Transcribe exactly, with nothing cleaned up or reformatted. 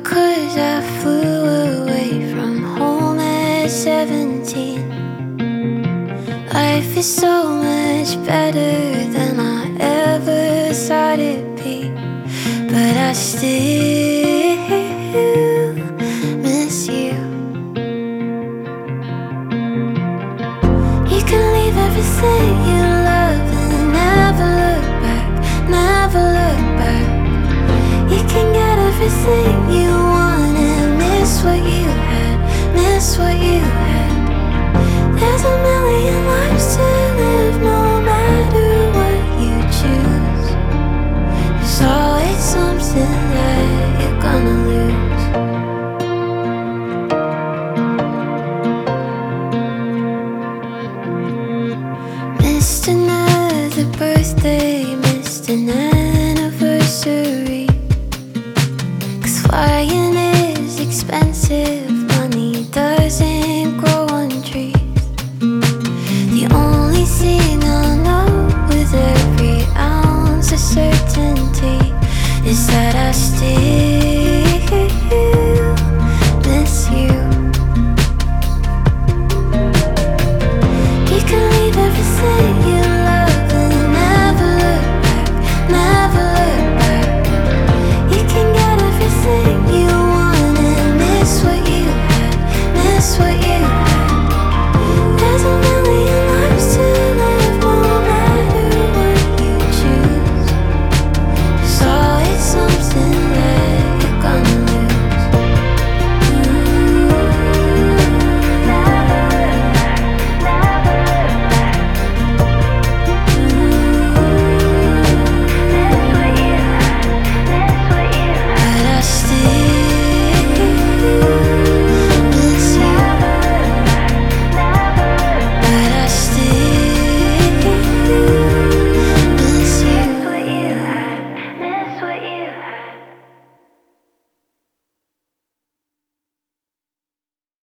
'cause I flew away from home at seventeen. Life is so much better than I ever thought it'd be, but I still miss you. You can leave everything you love and never look back, never look back. You can get everything you want and miss what you had, miss what you had. There's a million lives to live no matter what you choose. There's always something that you're gonna lose. Missed another birthday, missed an anniversary. 'Cause flying is expensive, money doesn't grow on trees. The only thing I know with every ounce of certainty is that I still